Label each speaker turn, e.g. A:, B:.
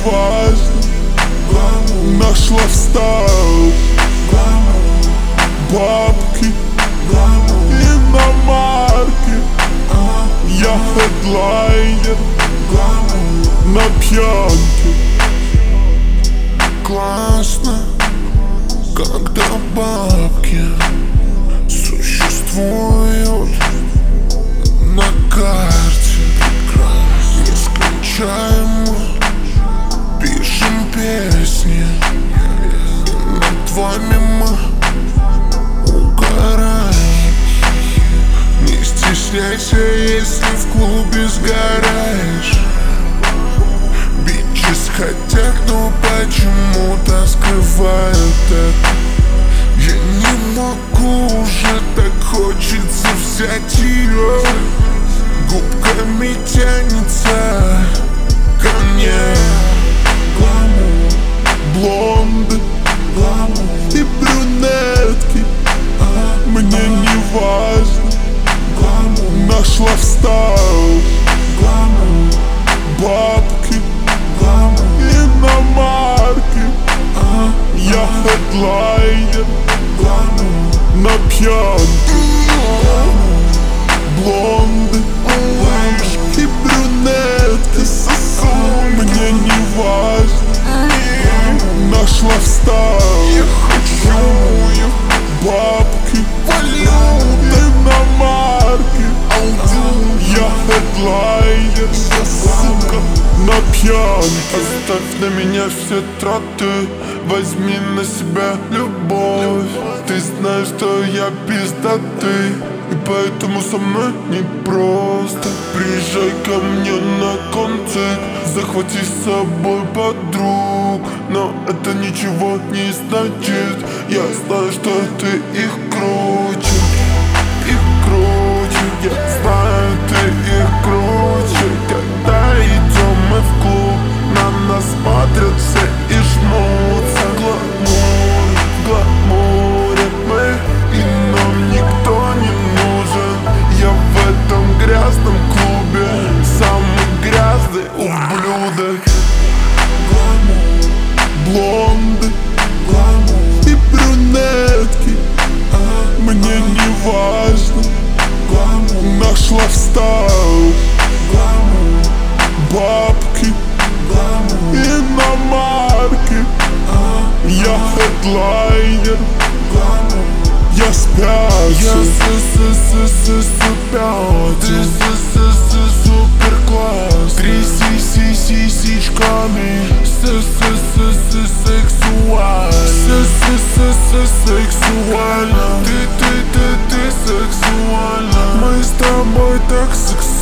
A: важно. Нашла встал бабки, иномарки. Я хедлайнер на пьянке.
B: Классно, когда бабки существуют на карте. Нескончаемо пишем песни, над вами мы угораем. Не стесняйся, если в клубе сгораешь. Бичес хотят, но почему-то скрывают это. Я не могу уже, так хочется взять ее. Губками тянется ко мне.
A: Гламур, блонды, гламур и брюнетки. Мне не важно. Гламур, нашла встал гламур, бабки, гламур, иномарки. Я хедлайнер на пьянке. Блонды и брюнетки. Мне не важно. Нашла встал бабки, иномарки. Я хедлайнер, сука, на пьянке.
B: Оставь на меня все траты, возьми на себя любовь. Ты знаешь, что я пиздатый, и поэтому со мной непросто. Приезжай ко мне на концерт, захвати с собой подруг. Но это ничего не значит, я знаю, что ты их круче. Их круче, я знаю, ты их круче. Когда идем мы в клуб, на нас смотрят все и жмутся. Гламур, в гламуре мы, и нам никто не нужен. Я в этом грязном клубе самый грязный ублюдок.
A: Блонды, гламур и брюнетки. Мне не важно. Нашла встал бабки, иномарки. Я хедлайнер, я спящий.
B: Ты супер класс. Тряси сисичками. Сексуально. Ты сексуально. Мы с тобой так сексуально.